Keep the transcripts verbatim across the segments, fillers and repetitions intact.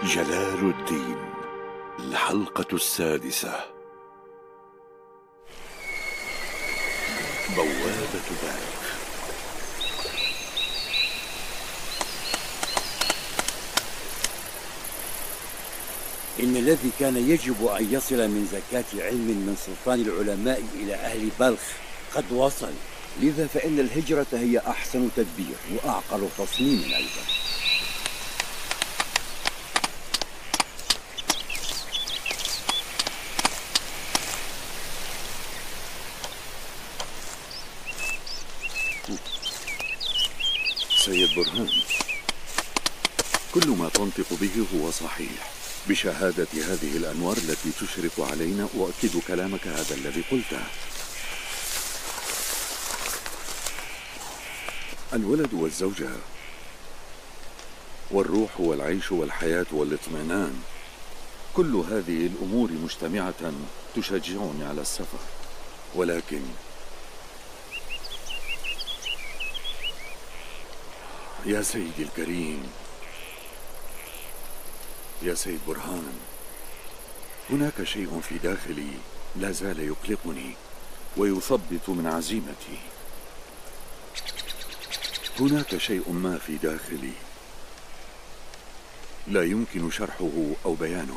جلال الدين، الحلقة السادسة. بوابة بلخ. إن الذي كان يجب أن يصل من زكاة علم من سلطان العلماء إلى أهل بلخ قد وصل، لذا فإن الهجرة هي أحسن تدبير وأعقل تصميم أيضا. سيد برهان، كل ما تنطق به هو صحيح. بشهادة هذه الأنوار التي تشرف علينا أؤكد كلامك هذا الذي قلته. الولد والزوجة والروح والعيش والحياة والاطمئنان، كل هذه الأمور مجتمعة تشجعني على السفر، ولكن يا سيدي الكريم، يا سيد برهان، هناك شيء في داخلي لا زال يقلقني ويثبط من عزيمتي. هناك شيء ما في داخلي لا يمكن شرحه أو بيانه.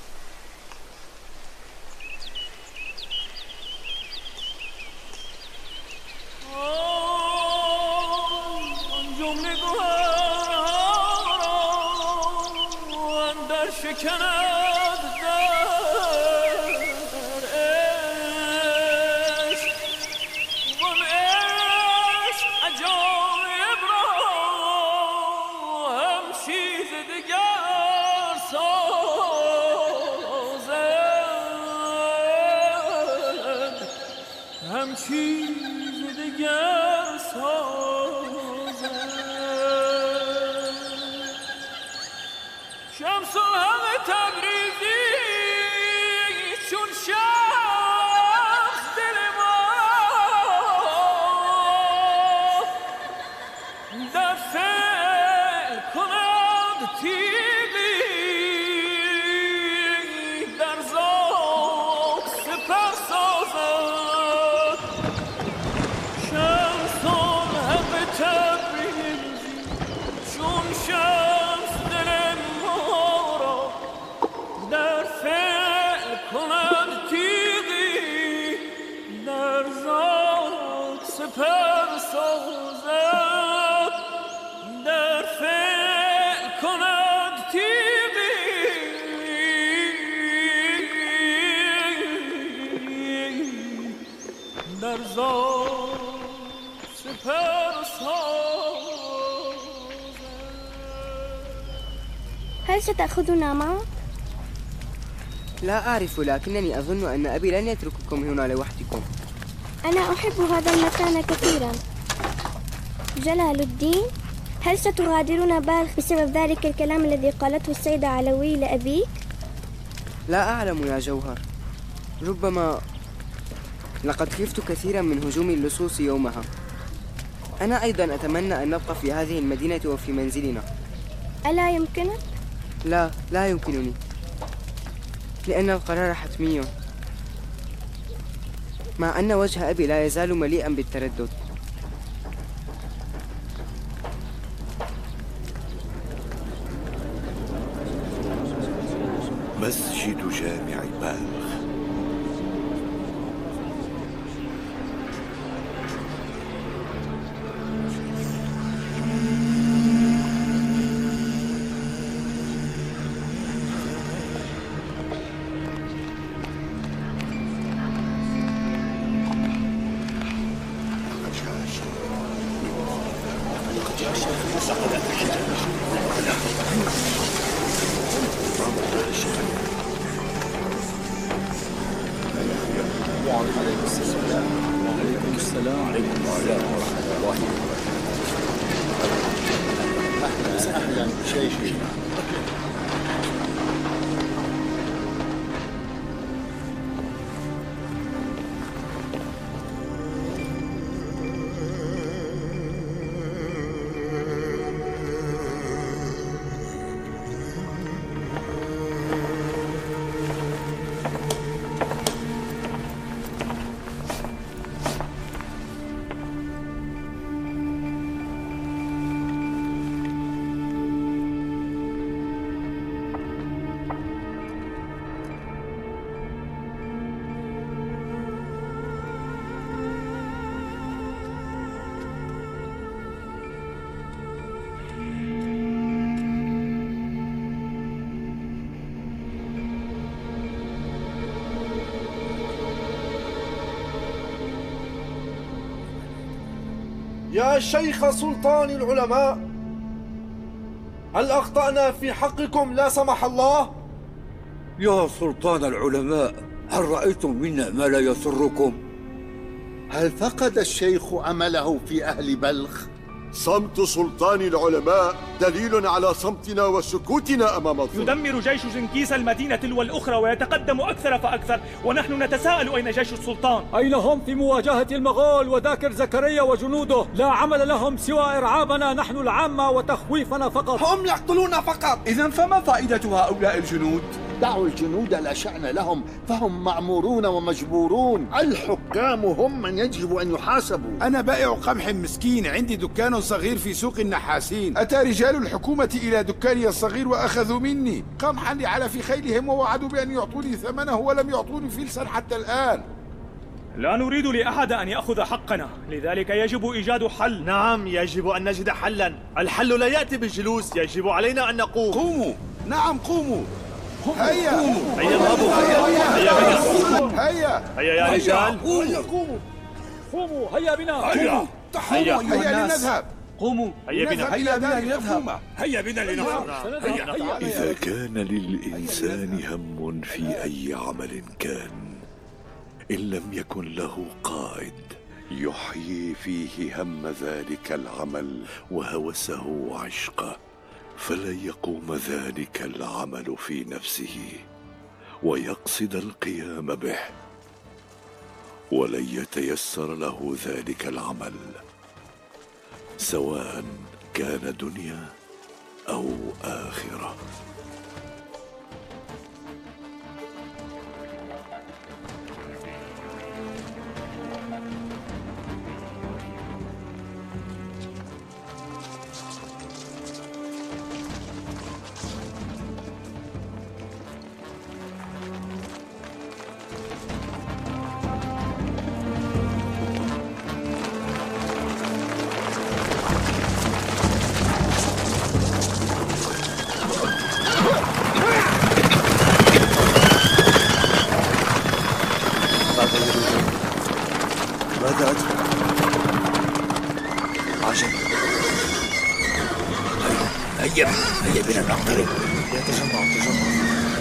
هل ستأخذنا معك؟ لا أعرف، لكنني أظن أن أبي لن يترككم هنا لوحدكم. أنا أحب هذا المكان كثيرا. جلال الدين، هل ستغادرون بلخ بسبب ذلك الكلام الذي قالته السيدة علوي لأبيك؟ لا أعلم يا جوهر، ربما لقد خفت كثيرا من هجوم اللصوص يومها. أنا أيضا أتمنى أن نبقى في هذه المدينة وفي منزلنا. ألا يمكنك؟ لا، لا يمكنني، لأن القرار حتمي، مع أن وجه أبي لا يزال مليئا بالتردد. مسجد جامع بلخ. وعليكم السلام وعليكم السلام وعليكم السلام ورحمة الله وبركاته. أهلا أهلا شيخي. يا شيخ سلطان العلماء، هل أخطأنا في حقكم لا سمح الله؟ يا سلطان العلماء، هل رأيتم منا ما لا يسركم؟ هل فقد الشيخ أمله في أهل بلخ؟ صمت سلطان العلماء دليل على صمتنا وسكوتنا أمام الظلم. يدمر جيش جنكيز المدينة تلو الأخرى ويتقدم أكثر فأكثر، ونحن نتساءل أين جيش السلطان؟ أين هم في مواجهة المغول وذاكر زكريا وجنوده؟ لا عمل لهم سوى إرعابنا نحن العامة وتخويفنا فقط. هم يقتلون فقط. إذن فما فائدة هؤلاء الجنود؟ دعوا الجنود لا شأن لهم، فهم مأمورون ومجبورون. الحكام هم من يجب أن يحاسبوا. أنا بائع قمح مسكين، عندي دكان صغير في سوق النحاسين. أتى رجال الحكومة إلى دكاني الصغير وأخذوا مني قمحا لعلف خيلهم، ووعدوا بأن يعطوني ثمنه ولم يعطوني فلسا حتى الآن. لا نريد لأحد أن يأخذ حقنا، لذلك يجب إيجاد حل. نعم، يجب أن نجد حلا. الحل لا يأتي بالجلوس، يجب علينا أن نقوم. قوموا، نعم قوموا. هيا هيا اذهبوا. هيا بنا. هيا هيا يا رجال. هيا قوموا. قوموا، هيا بنا. هيا هيا هيا لنذهب. قوموا، هيا بنا. هيا بنا لنذهب. هيا بنا لنذهب. إذا كان للإنسان هم في أي عمل كان، إن لم يكن له قائد يحيي فيه هم ذلك العمل وهوسه وعشقه، فلن يقوم ذلك العمل في نفسه ويقصد القيام به، ولن يتيسر له ذلك العمل، سواء كان دنيا أو آخرة. ماذا أدري؟ عجب. هيا هيا بنا نقترب. يتجمع تجمع.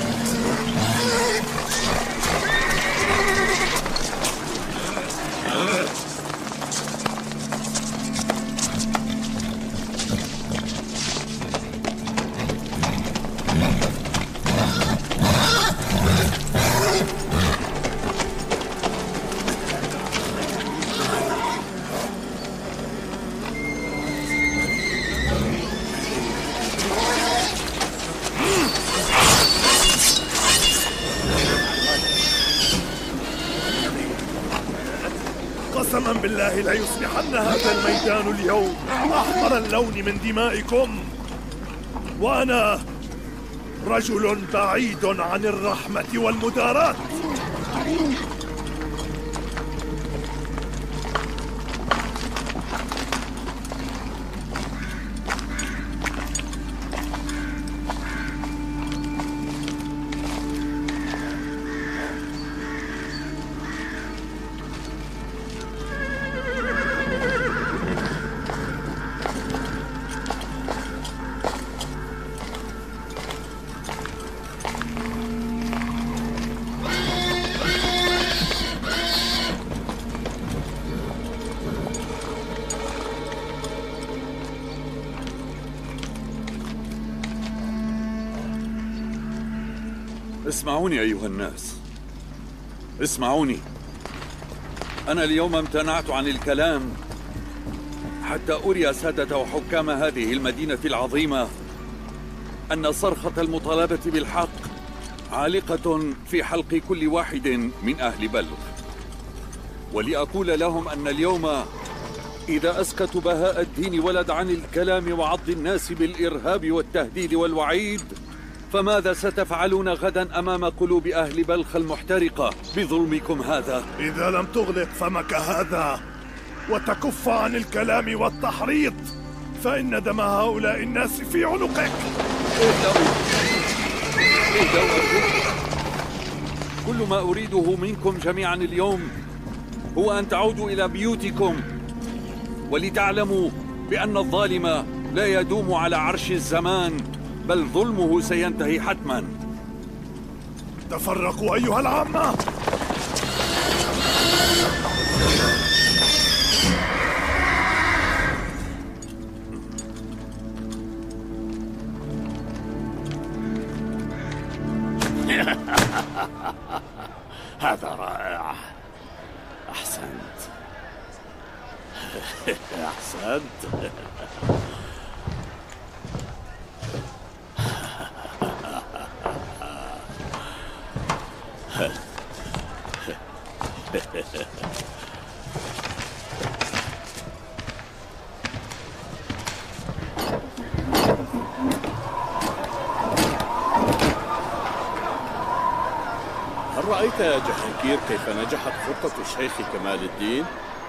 قسما بالله لا يصبحن هذا الميدان اليوم أحمر اللون من دمائكم، وأنا رجل بعيد عن الرحمة والمداراة. اسمعوني أيها الناس، اسمعوني. أنا اليوم امتنعت عن الكلام حتى أري سادة وحكام هذه المدينة العظيمة أن صرخة المطالبة بالحق عالقة في حلق كل واحد من أهل بلخ، ولأقول لهم أن اليوم إذا أسكتوا بهاء الدين ولد عن الكلام وعض الناس بالإرهاب والتهديد والوعيد، فماذا ستفعلون غدا أمام قلوب أهل بلخ المحترقة بظلمكم هذا؟ إذا لم تغلق فمك هذا وتكف عن الكلام والتحريض فإن دم هؤلاء الناس في عنقك. كل ما أريده منكم جميعا اليوم هو أن تعودوا إلى بيوتكم ولتعلموا بأن الظالم لا يدوم على عرش الزمان، بل ظلمه سينتهي حتما. تفرقوا أيها العامة. هذا رائع. أحسنت. أحسنت. هل رأيت يا جهانكير كيف نجحت خطة الشيخ كمال الدين؟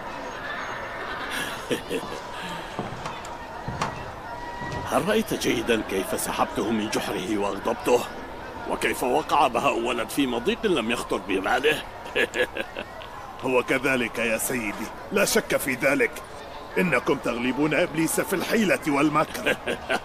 هل رأيت جيدا كيف سحبته من جحره وأغضبته؟ وكيف وقع بهاء ولد في مضيق لم يخطر بباله؟ هو كذلك يا سيدي، لا شك في ذلك. إنكم تغلبون إبليس في الحيلة والمكر.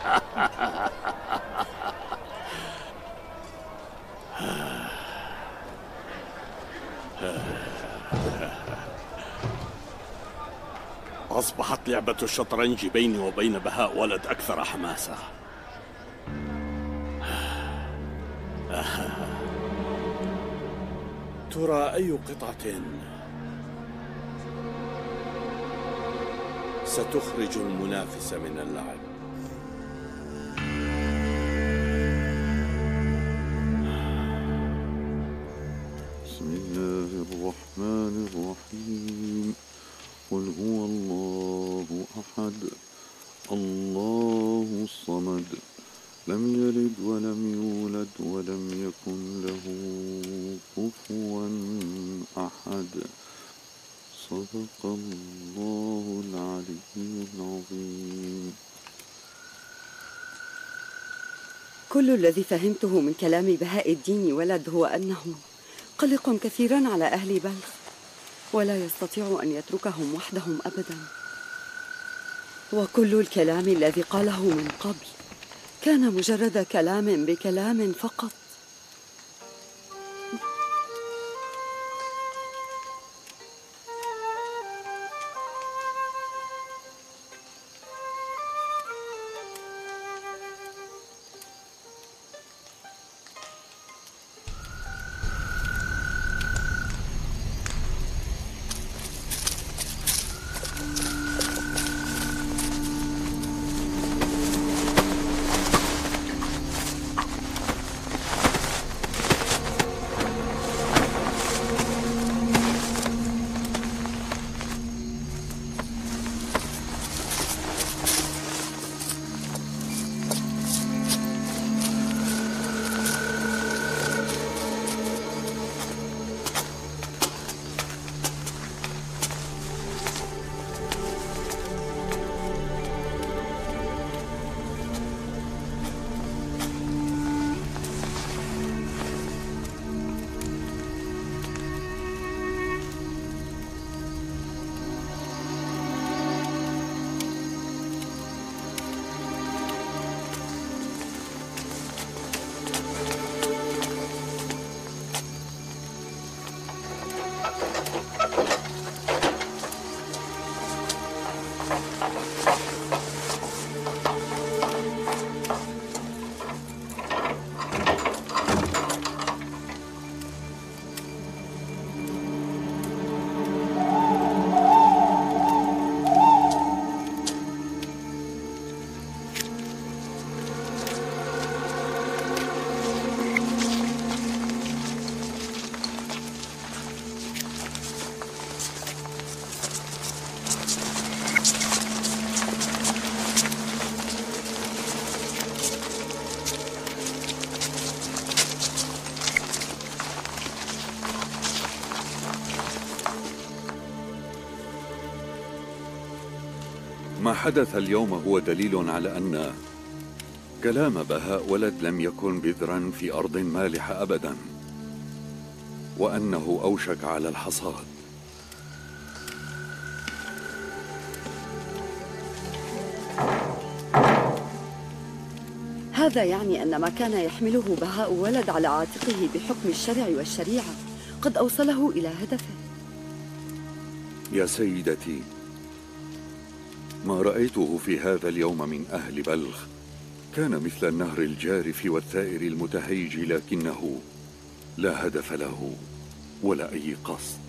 أصبحت لعبة الشطرنج بيني وبين بهاء ولد أكثر حماسة. ترى أي قطعة ستخرج المنافس من اللعب؟ بسم الله الرحمن الرحيم. قل هو الله أحد الله الصمد لم يلد ولم يولد ولم يكن له كفوا أحد. صدق الله العلي العظيم. كل الذي فهمته من كلام بهاء الدين ولد هو أنه قلق كثيرا على أهل بلخ، ولا يستطيع أن يتركهم وحدهم أبدا. وكل الكلام الذي قاله من قبل كان مجرد كلام بكلام فقط. ما حدث اليوم هو دليل على أن كلام بهاء ولد لم يكن بذرا في أرض مالحة أبدا، وأنه أوشك على الحصاد. هذا يعني أن ما كان يحمله بهاء ولد على عاتقه بحكم الشرع والشريعة قد أوصله إلى هدفه. يا سيدتي، ما رأيته في هذا اليوم من أهل بلخ كان مثل النهر الجارف والثائر المتهيج، لكنه لا هدف له ولا أي قصد.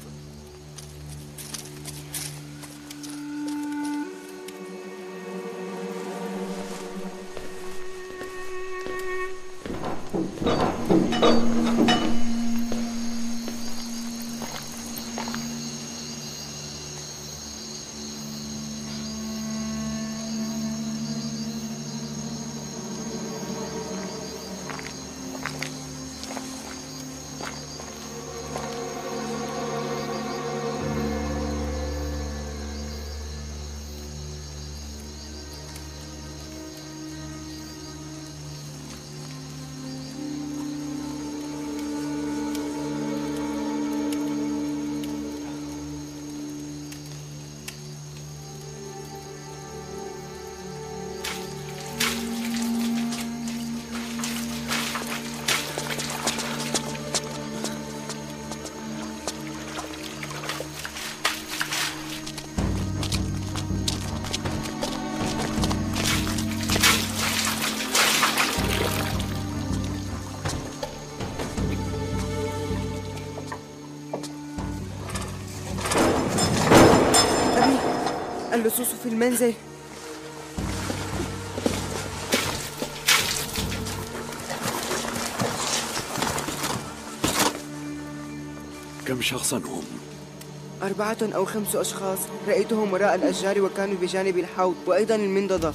اللصوص في المنزل. كم شخصا هم؟ أربعة أو خمس أشخاص، رأيتهم وراء الأشجار وكانوا بجانب الحوض وأيضا المنضدة.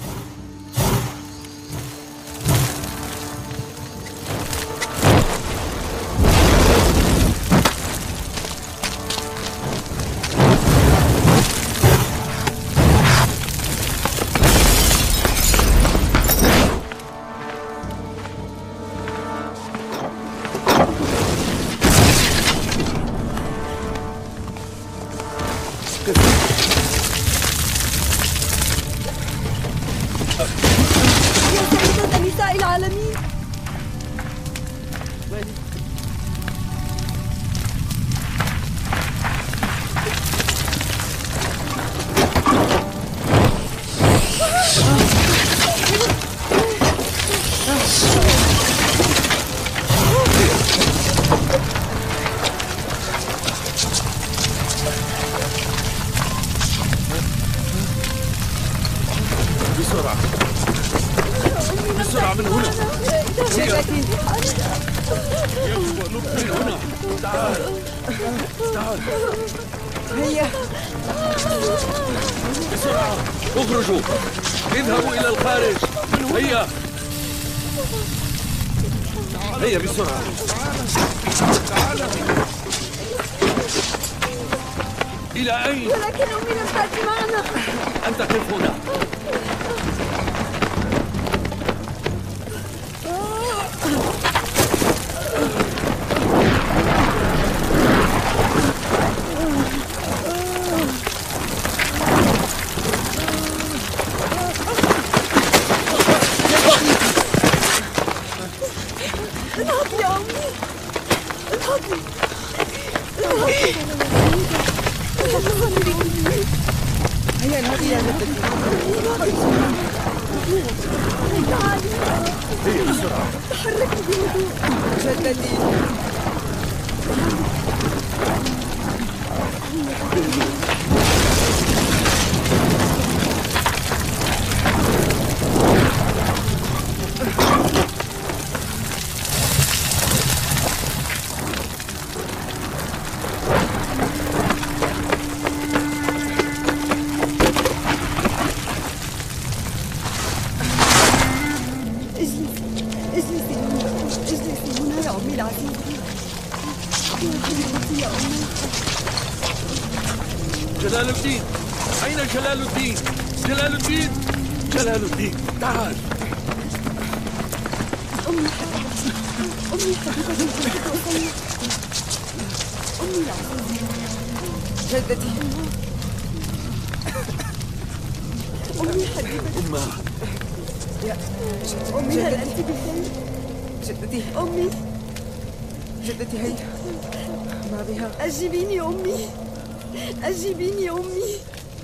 بسرعة بسرعة من هنا. من هنا. تعال تعال. هيا بسرعة اخرجوا، اذهبوا إلى الخارج. هيا هيا بسرعة. إلى أين؟ ولكن أمي لم تأتي معنا. أنت قف هنا. انهضي يا أمي، انهضي انهضي. هيا انهضي يا جدتي. هيا بسرعة. تحركي بهدوء. جدتي. جلال الدين، أين جلال الدين؟ جلال الدين، جلال الدين، تعال. أمي حبيبتي، أمي حبيبتي، أمي العزيزة. جدتي. أمي حبيبتي. أمه، يا أمي هل أنت بخير؟ جدتي أمي جدتي هيا، ما بها؟ أجيبيني أمي، أجيبيني أمي.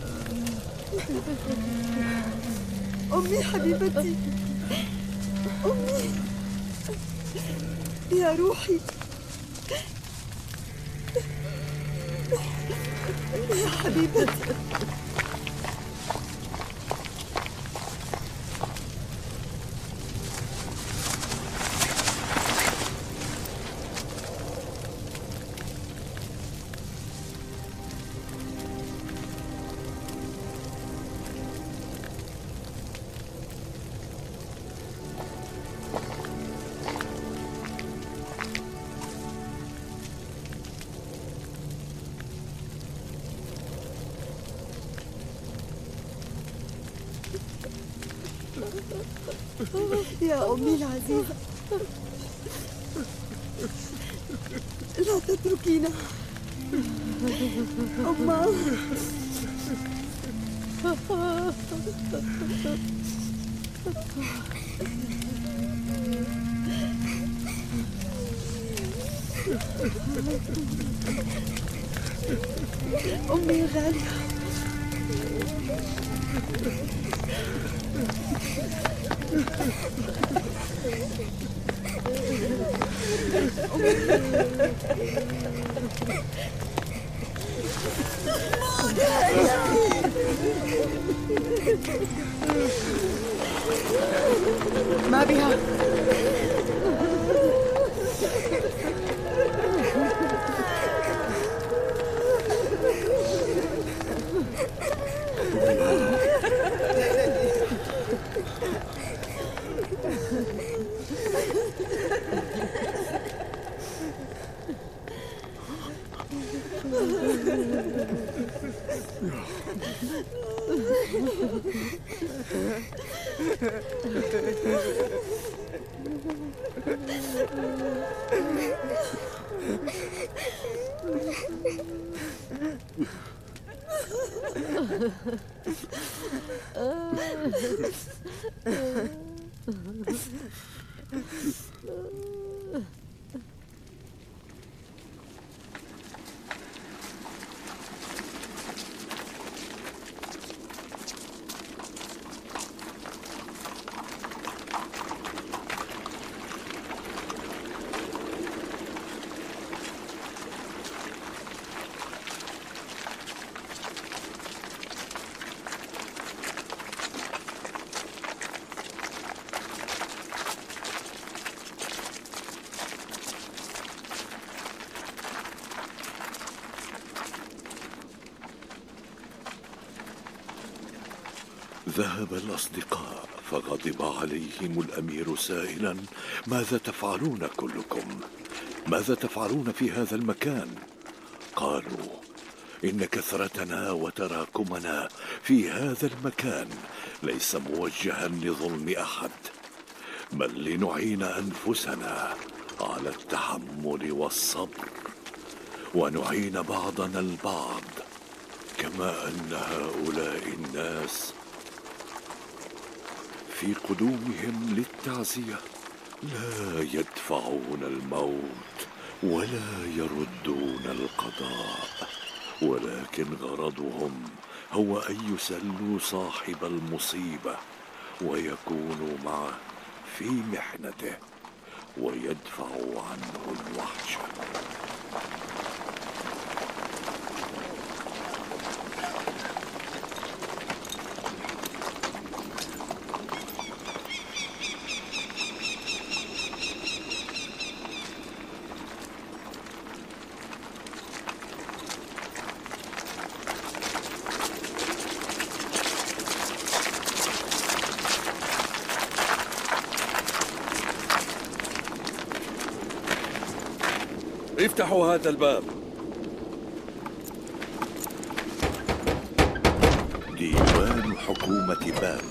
أمي حبيبتي، أمي يا روحي، يا حبيبتي. يا أمي العزيزة، لا تتركينا. أمّا أمي الغالية، ما بها؟ ذهب الأصدقاء فغضب عليهم الأمير سائلا: ماذا تفعلون كلكم؟ ماذا تفعلون في هذا المكان؟ قالوا: إن كثرتنا وتراكمنا في هذا المكان ليس موجها لظلم أحد، بل لنعين أنفسنا على التحمل والصبر، ونعين بعضنا البعض، كما أن هؤلاء الناس في قدومهم للتعزية لا يدفعون الموت ولا يردون القضاء، ولكن غرضهم هو أن يسلوا صاحب المصيبة ويكونوا معه في محنته ويدفعوا عنه الوحشة. افتحوا هذا الباب. ديوان حكومة بلخ.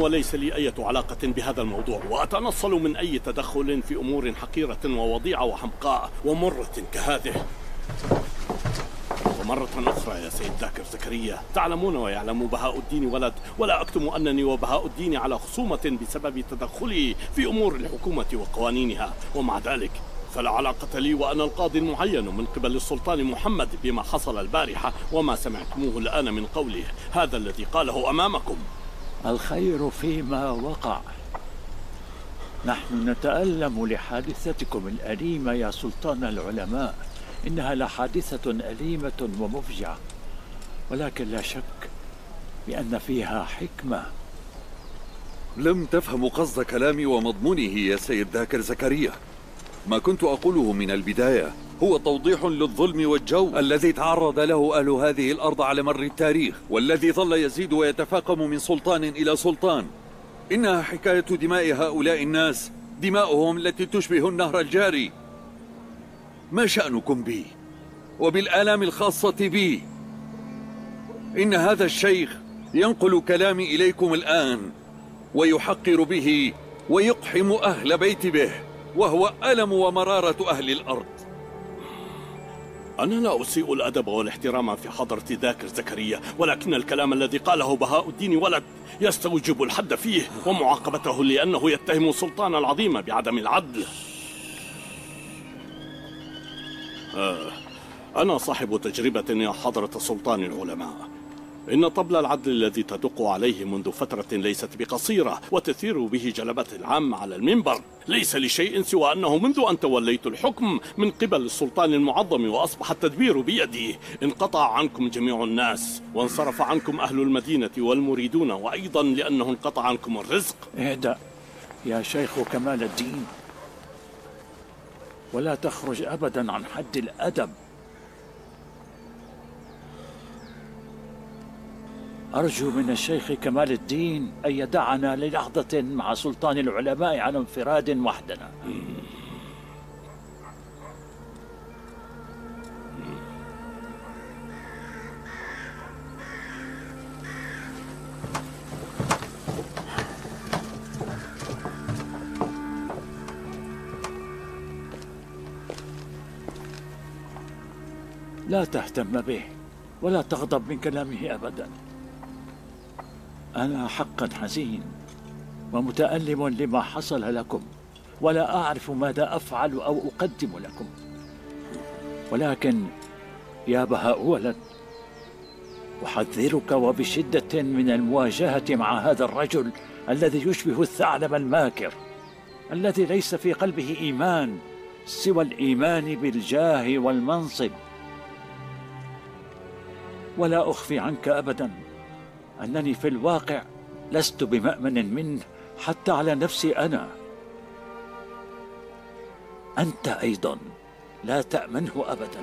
وليس لي أي علاقة بهذا الموضوع، وأتنصل من أي تدخل في أمور حقيرة ووضيعة وحمقاء ومرة كهذه. ومرة أخرى يا سيد ذاكر زكريا، تعلمون ويعلم بهاء الدين ولد، ولا أكتم أنني وبهاء الدين على خصومة بسبب تدخلي في أمور الحكومة وقوانينها، ومع ذلك فلا علاقة لي وأنا القاضي المعين من قبل السلطان محمد بما حصل البارحة وما سمعتموه الآن من قوله هذا الذي قاله أمامكم. الخير فيما وقع. نحن نتألم لحادثتكم الأليمة يا سلطان العلماء، إنها لحادثة أليمة ومفجعة، ولكن لا شك بأن فيها حكمة. لم تفهموا قصد كلامي ومضمونه يا سيد ذاكر زكريا. ما كنت أقوله من البداية هو توضيح للظلم والجور الذي تعرض له أهل هذه الأرض على مر التاريخ، والذي ظل يزيد ويتفاقم من سلطان إلى سلطان. إنها حكاية دماء هؤلاء الناس، دماؤهم التي تشبه النهر الجاري. ما شأنكم بي وبالآلام الخاصة بي؟ إن هذا الشيخ ينقل كلامي إليكم الآن ويحقر به ويقحم أهل بيت به، وهو ألم ومرارة أهل الأرض. أنا لا أسيء الأدب والاحترام في حضرة ذاكر زكريا، ولكن الكلام الذي قاله بهاء الدين ولد يستوجب الحد فيه ومعاقبته، لأنه يتهم السلطان العظيم بعدم العدل. آه. أنا صاحب تجربة يا حضرة سلطان العلماء. إن طبل العدل الذي تدق عليه منذ فترة ليست بقصيرة وتثير به جلبة العام على المنبر ليس لشيء سوى أنه منذ أن توليت الحكم من قبل السلطان المعظم وأصبح التدبير بيدي انقطع عنكم جميع الناس، وانصرف عنكم أهل المدينة والمريدون، وأيضا لأنه انقطع عنكم الرزق. اهدأ يا شيخ كمال الدين، ولا تخرج أبدا عن حد الأدب. أرجو من الشيخ كمال الدين أن يدعنا للحظة مع سلطان العلماء على انفراد وحدنا. لا تهتم به ولا تغضب من كلامه أبدا. أنا حقا حزين ومتألم لما حصل لكم، ولا أعرف ماذا أفعل أو أقدم لكم، ولكن يا بهاء ولد، أحذرك وبشدة من المواجهة مع هذا الرجل الذي يشبه الثعلب الماكر، الذي ليس في قلبه إيمان سوى الإيمان بالجاه والمنصب. ولا أخفي عنك أبدا أنني في الواقع لست بمأمن منه حتى على نفسي أنا. أنت أيضا لا تأمنه أبدا.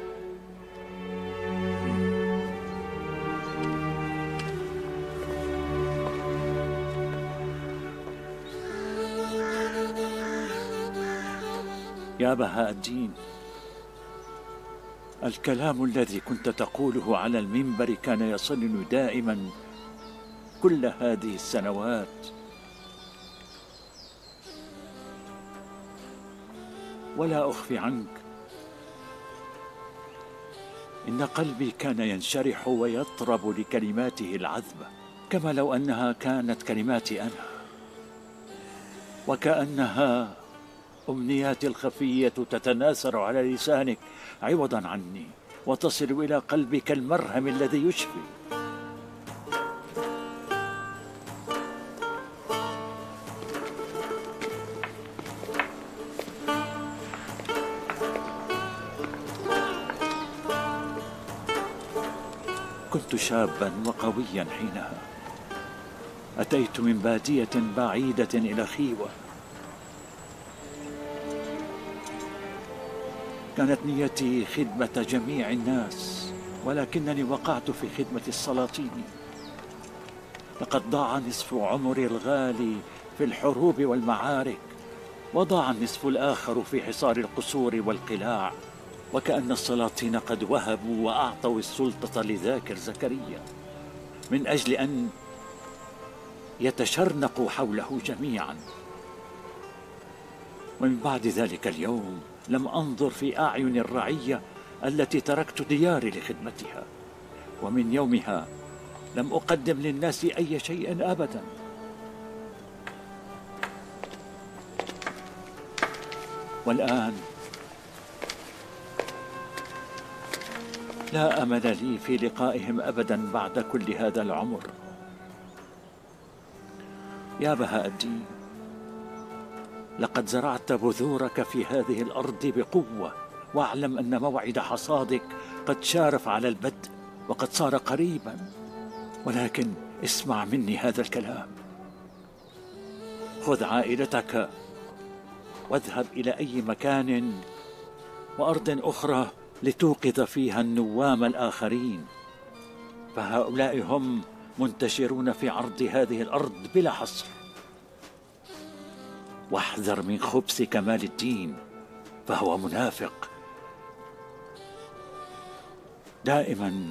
يا بهاء الدين، الكلام الذي كنت تقوله على المنبر كان يصلني دائما كل هذه السنوات، ولا أخفي عنك إن قلبي كان ينشرح ويطرب لكلماته العذبة، كما لو أنها كانت كلماتي أنا، وكأنها أمنياتي الخفية تتناثر على لسانك عوضا عني، وتصل إلى قلبي كالمرهم الذي يشفي. كنت شابا وقويا حينها، أتيت من بادية بعيدة إلى خيوة. كانت نيتي خدمة جميع الناس، ولكنني وقعت في خدمة السلاطين. لقد ضاع نصف عمري الغالي في الحروب والمعارك، وضاع النصف الآخر في حصار القصور والقلاع، وكأن السلاطين قد وهبوا وأعطوا السلطة لذاكر زكريا من أجل أن يتشرنق حوله جميعا. ومن بعد ذلك اليوم لم أنظر في أعين الرعية التي تركت دياري لخدمتها، ومن يومها لم أقدم للناس أي شيء أبدا. والآن لا أمل لي في لقائهم أبدا بعد كل هذا العمر. يا بهاء الدين، لقد زرعت بذورك في هذه الأرض بقوة، واعلم أن موعد حصادك قد شارف على البدء وقد صار قريبا. ولكن اسمع مني هذا الكلام، خذ عائلتك واذهب إلى أي مكان وأرض أخرى لتوقظ فيها النوام الآخرين، فهؤلاء هم منتشرون في عرض هذه الأرض بلا حصر. واحذر من خبث كمال الدين فهو منافق. دائما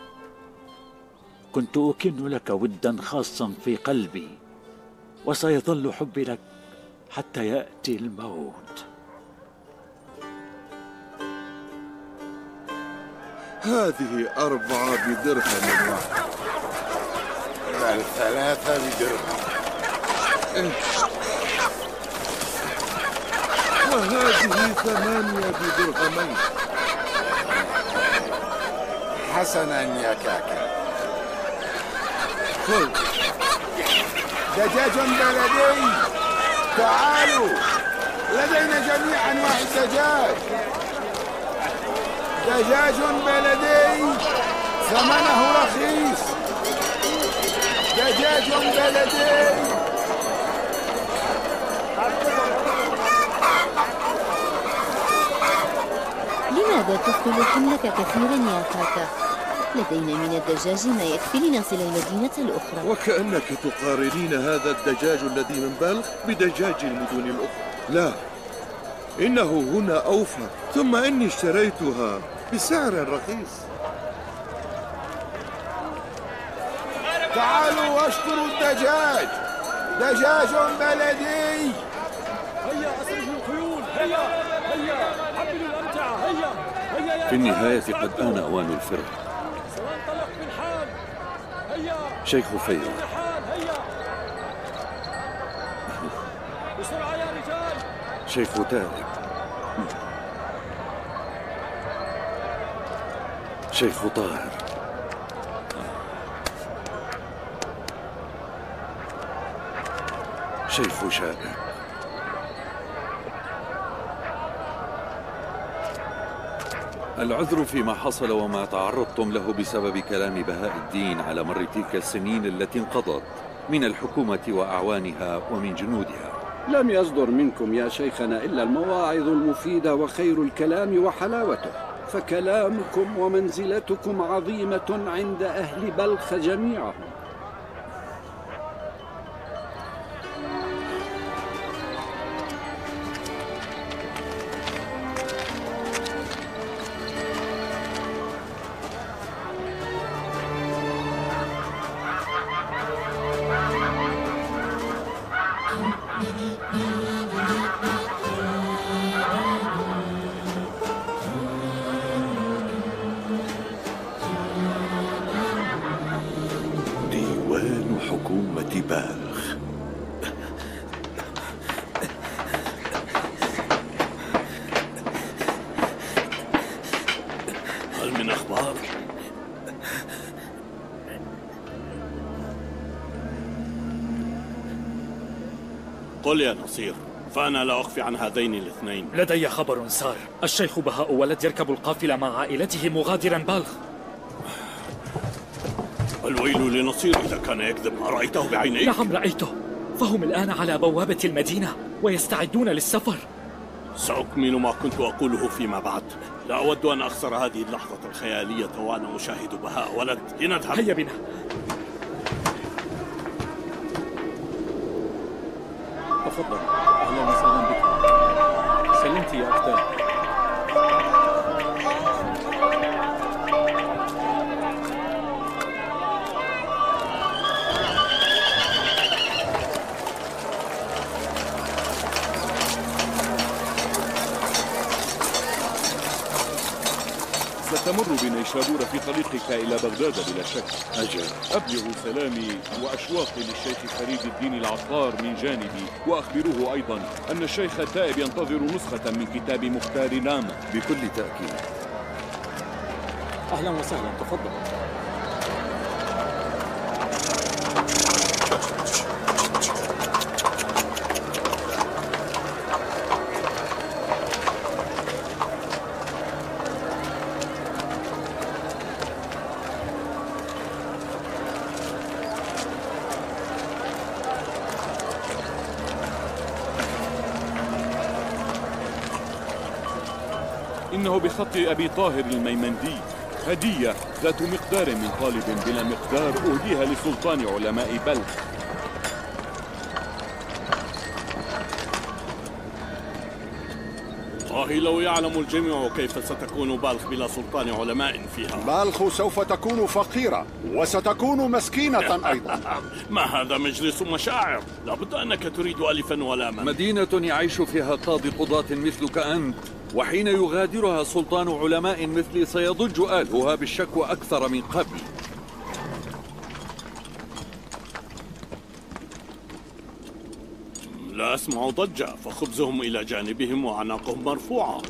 كنت أكن لك ودا خاصا في قلبي، وسيظل حبي لك حتى يأتي الموت. هذه أربعة بدرهم واحد، بل ثلاثة بدرهم، وهذه ثمانية بدرهمين. حسنا يا كاكا، خذ دجاج بلدي. تعالوا، لدينا جميع أنواع الدجاج. دجاج بلدي ثمنه رخيص. دجاج بلدي. لماذا تثقل حملك كثيرا يا كاكا؟ لدينا من الدجاج ما يكفي لنصل المدينة الأخرى. وكأنك تقارنين هذا الدجاج الذي من بلخ بدجاج المدن الأخرى. لا، إنه هنا أوفر، ثم إني اشتريتها بسعر رخيص. تعالوا واشتروا الدجاج. دجاج بلدي. هيا أسرجوا الخيول، هيا هيا حملوا الأمتعة، هيا هيا. في النهاية قد آن أوان الفرق. سننطلق بالحال، هيا. شيخ فيض، هيا بسرعة يا رجال. شيخ تارك، شيخ طاهر، شيخ شائع، العذر فيما حصل وما تعرضتم له بسبب كلام بهاء الدين على مر تلك السنين التي انقضت من الحكومة وأعوانها ومن جنودها. لم يصدر منكم يا شيخنا إلا المواعظ المفيدة وخير الكلام وحلاوته، فكلامكم ومنزلتكم عظيمة عند أهل بلخ جميعهم. ديوان حكومة بلخ. هل من أخبار؟ قل يا نصير، فأنا لا أخفي عن هذين الاثنين. لدي خبر سار، الشيخ بهاء ولد يركب القافلة مع عائلته مغادرا بلخ. الويل لنصير إذا كان يكذب. ما رأيته بعينيك؟ نعم رأيته، فهم الآن على بوابة المدينة ويستعدون للسفر. سأكمل ما كنت أقوله فيما بعد. لا أود أن أخسر هذه اللحظة الخيالية وأنا مشاهد بهاء ولد. لنذهب. هيا بنا. تفضل، أهلا وسهلا بكم. سلمت يا أختاه. ستمر بنيشابور في طريقك إلى بغداد بلا شك. أجل. أبلغ سلامي وأشواقي للشيخ فريد الدين العطار من جانبي، وأخبروه أيضا أن الشيخ التائب ينتظر نسخة من كتاب مختار نامة. بكل تأكيد. أهلا وسهلا، تفضل. إنه بخط أبي طاهر الميمندي، هدية ذات مقدار من طالب بلا مقدار أهديها لسلطان علماء بلخ. والله لو يعلم الجميع كيف ستكون بالخ بلا سلطان علماء فيها. بالخ سوف تكون فقيرة وستكون مسكينة أيضا. ما هذا مجلس مشاعر؟ لابد أنك تريد ألفا ولاما. مدينة يعيش فيها قاضي قضاة مثلك أنت، وحين يغادرها سلطان علماء مثلي سيضج أهلها بالشكوى أكثر من قبل. لا أسمع ضجة، فخبزهم إلى جانبهم وأعناقهم مرفوعة.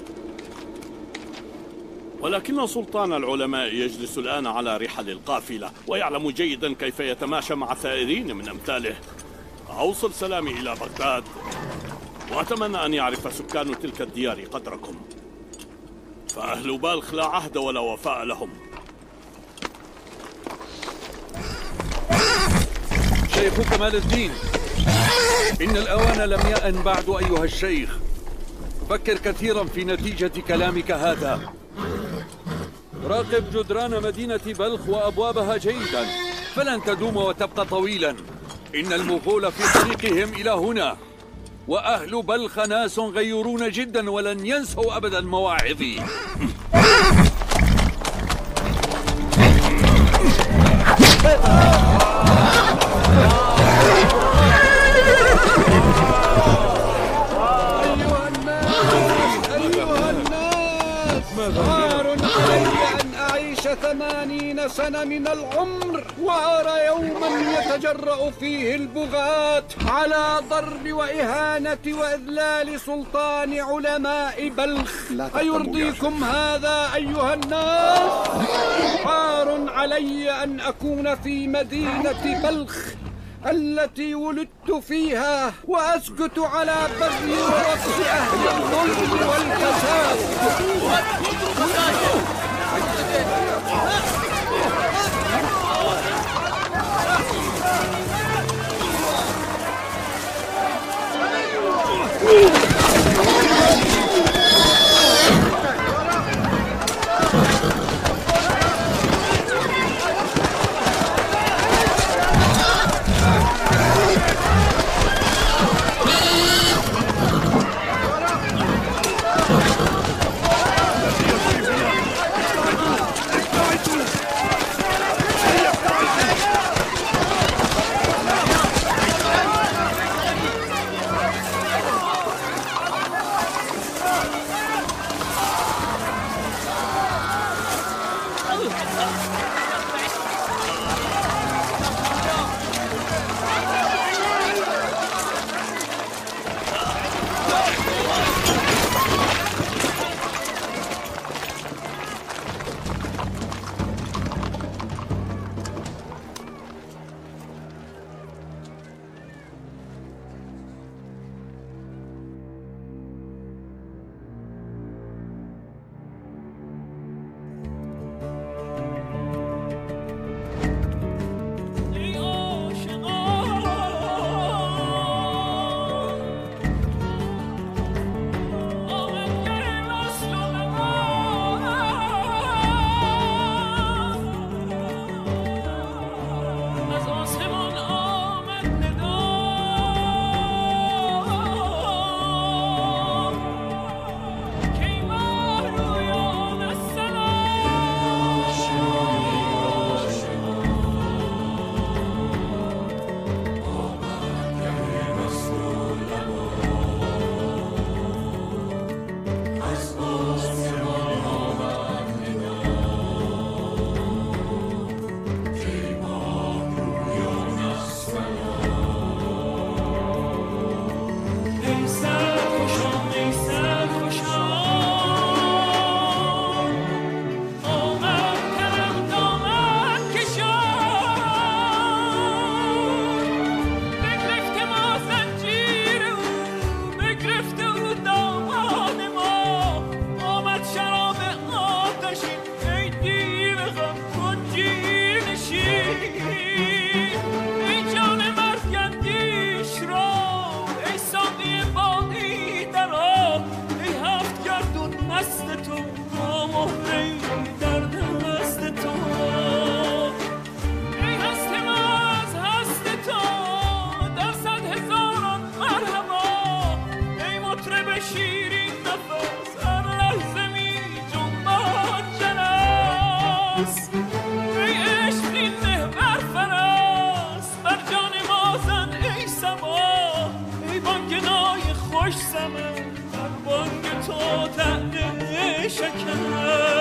ولكن سلطان العلماء يجلس الآن على رحل القافلة، ويعلم جيدا كيف يتماشى مع ثائرين من أمثاله. أوصل سلامي إلى بغداد، وأتمنى أن يعرف سكان تلك الديار قدركم، فأهل بالخ لا عهد ولا وفاء لهم. شيخ كمال الدين، إن الأوان لم يأن بعد أيها الشيخ. فكر كثيرا في نتيجة كلامك هذا. راقب جدران مدينة بلخ وأبوابها جيدا، فلن تدوم وتبقى طويلا. إن المغول في طريقهم إلى هنا، وأهل بلخ ناس غيورون جدا ولن ينسوا أبدا مواعظي. أيها الناس أيها الناس عار علي أن أعيش ثمانين سنة من العمر وأرى يوما يتجرأ فيه البغاة على ضرب وإهانة وإذلال سلطان علماء بلخ. أيرضيكم هذا أيها الناس؟ عار علي أن أكون في مدينة بلخ التي ولدت فيها وأسكت على بغي ورقص أهل الظلم والفساد. شیرین نفس هر لحظه می جنبان جنس ای عشق این نه بر فرس بر جان ما زن ای سما ای بانگ نای خوش سمه بر بانگ تو تحت شکر